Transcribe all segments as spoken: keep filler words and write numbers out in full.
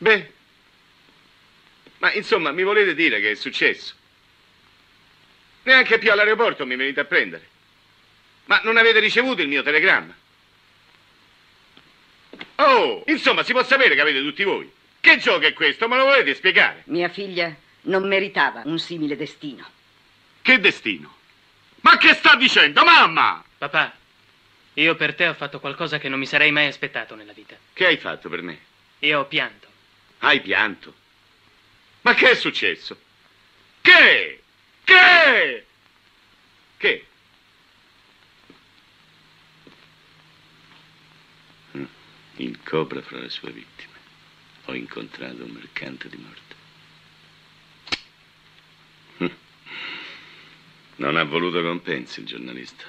Beh, ma insomma, mi volete dire che è successo? Neanche più all'aeroporto mi venite a prendere. Ma non avete ricevuto il mio telegramma? Oh, insomma, si può sapere che avete tutti voi. Che gioco è questo? Me lo volete spiegare? Mia figlia non meritava un simile destino. Che destino? Ma che sta dicendo, mamma? Papà, io per te ho fatto qualcosa che non mi sarei mai aspettato nella vita. Che hai fatto per me? Io ho pianto. Hai pianto? Ma che è successo? Che? Che? Che? Il cobra fra le sue vittime. Ho incontrato un mercante di morte. Non ha voluto compensi il giornalista.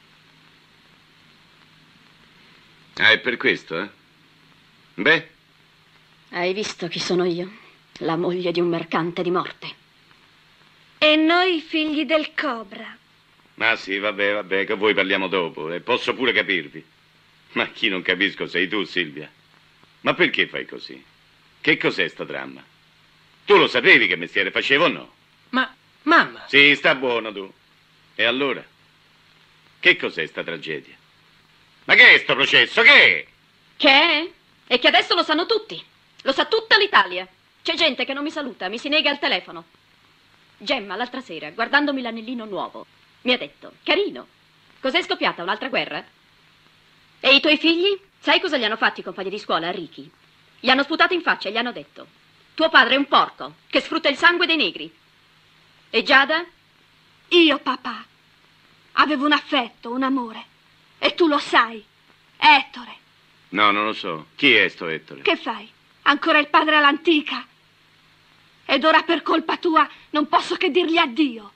Ah, è per questo, eh? Beh? Hai visto chi sono io? La moglie di un mercante di morte. E noi figli del cobra. Ma sì, vabbè, vabbè, che voi parliamo dopo e posso pure capirvi. Ma chi non capisco sei tu, Silvia. Ma perché fai così? Che cos'è sta dramma? Tu lo sapevi che mestiere facevo o no? Ma, mamma... Sì, sta buono tu. E allora? Che cos'è sta tragedia? Ma che è sto processo? Che è? Che è? E che adesso lo sanno tutti. Lo sa tutta l'Italia. C'è gente che non mi saluta, mi si nega al telefono. Gemma, l'altra sera, guardandomi l'anellino nuovo, mi ha detto, carino, cos'è scoppiata, un'altra guerra? E i tuoi figli? Sai cosa gli hanno fatto i compagni di scuola a Ricky? Gli hanno sputato in faccia e gli hanno detto, tuo padre è un porco che sfrutta il sangue dei negri. E Giada? Io, papà, avevo un affetto, un amore. E tu lo sai, Ettore. No, non lo so. Chi è sto Ettore? Che fai? Ancora il padre all'antica? Ed ora per colpa tua non posso che dirgli addio.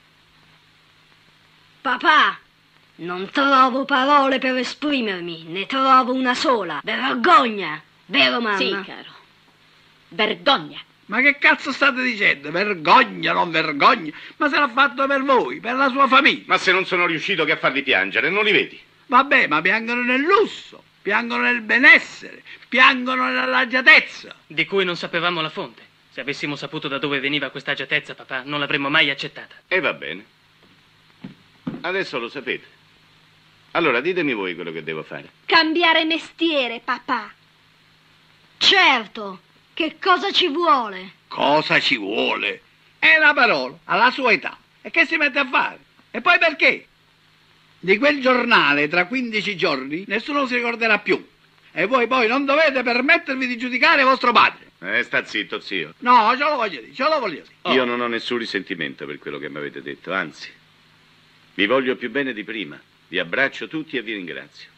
Papà, non trovo parole per esprimermi, ne trovo una sola. Vergogna, vero mamma? Sì, caro. Vergogna. Ma che cazzo state dicendo? Vergogna, non vergogna? Ma se l'ha fatto per voi, per la sua famiglia. Ma se non sono riuscito che a farli piangere, non li vedi? Vabbè, ma piangono nel lusso, piangono nel benessere, piangono nella lagiatezza. Di cui non sapevamo la fonte. Se avessimo saputo da dove veniva questa agiatezza, papà, non l'avremmo mai accettata. E va bene. Adesso lo sapete. Allora ditemi voi quello che devo fare. Cambiare mestiere, papà. Certo, che cosa ci vuole? Cosa ci vuole? È una parola, alla sua età. E che si mette a fare? E poi perché? Di quel giornale tra quindici giorni nessuno si ricorderà più. E voi poi non dovete permettervi di giudicare vostro padre. Eh, sta zitto, zio. No, ce lo voglio dire, ce lo voglio dire. Oh. Io non ho nessun risentimento per quello che mi avete detto, anzi, vi voglio più bene di prima. Vi abbraccio tutti e vi ringrazio.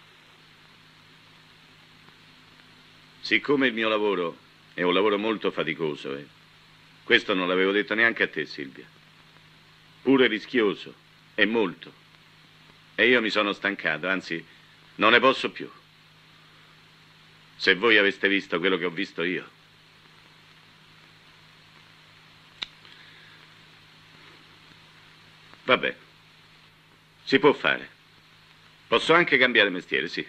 Siccome il mio lavoro è un lavoro molto faticoso, eh, questo non l'avevo detto neanche a te, Silvia, pure rischioso, e molto. E io mi sono stancato, anzi, non ne posso più. Se voi aveste visto quello che ho visto io. Vabbè, si può fare. Posso anche cambiare mestiere, sì.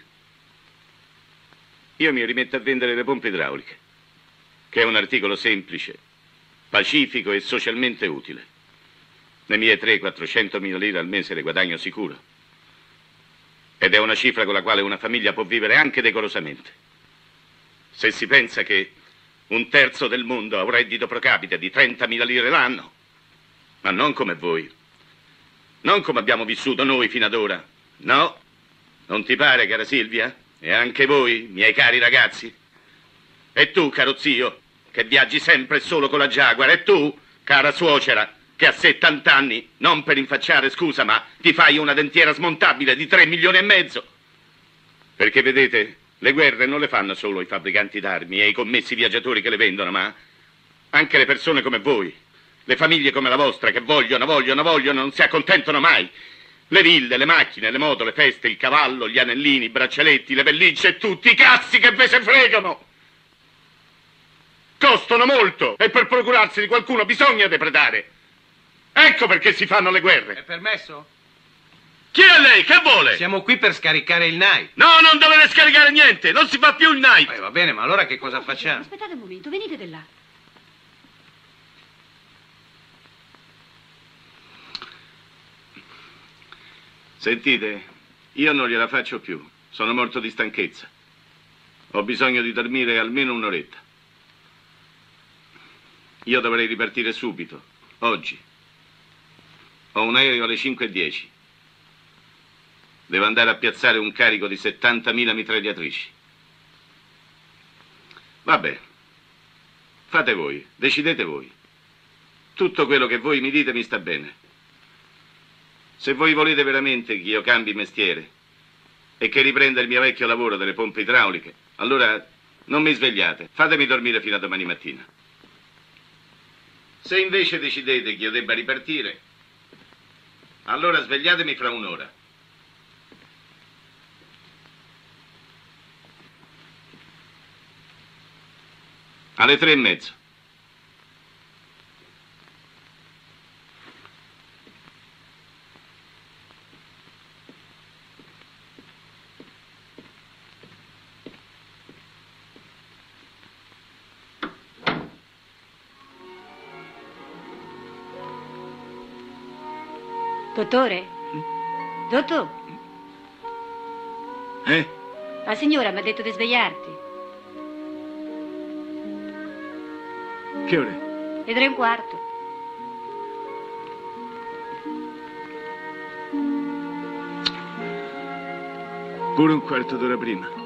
Io mi rimetto a vendere le pompe idrauliche, che è un articolo semplice, pacifico e socialmente utile. Le mie trecento-quattrocentomila lire al mese le guadagno sicuro. Ed è una cifra con la quale una famiglia può vivere anche decorosamente. Se si pensa che un terzo del mondo ha un reddito pro capite di trentamila lire l'anno, ma non come voi, non come abbiamo vissuto noi fino ad ora, no? Non ti pare, cara Silvia? E anche voi, miei cari ragazzi? E tu, caro zio, che viaggi sempre solo con la Jaguar, e tu, cara suocera, che a settanta anni, non per rinfacciare, scusa, ma ti fai una dentiera smontabile di tre milioni e mezzo? Perché vedete, le guerre non le fanno solo i fabbricanti d'armi e i commessi viaggiatori che le vendono, ma anche le persone come voi, le famiglie come la vostra che vogliono, vogliono, vogliono, non si accontentano mai. Le ville, le macchine, le moto, le feste, il cavallo, gli anellini, i braccialetti, le pellicce e tutti i cazzi che ve se fregano. Costano molto e per procurarsi di qualcuno bisogna depredare. Ecco perché si fanno le guerre. È permesso? Chi è lei? Che vuole? Siamo qui per scaricare il night. No, non dovete scaricare niente. Non si fa più il night. Eh, va bene, ma allora che cosa facciamo? Aspettate un momento, venite di là. Sentite, io non gliela faccio più. Sono morto di stanchezza. Ho bisogno di dormire almeno un'oretta. Io dovrei ripartire subito, oggi. Ho un aereo alle cinque e dieci. Devo andare a piazzare un carico di settantamila mitragliatrici. Vabbè, fate voi, decidete voi. Tutto quello che voi mi dite mi sta bene. Se voi volete veramente che io cambi mestiere e che riprenda il mio vecchio lavoro delle pompe idrauliche, allora non mi svegliate, fatemi dormire fino a domani mattina. Se invece decidete che io debba ripartire, allora svegliatemi fra un'ora. Alle tre e mezzo. Dottore? Dottor? Eh? La signora mi ha detto di svegliarti. Che ore? Le tre e un quarto. Pure un quarto d'ora prima.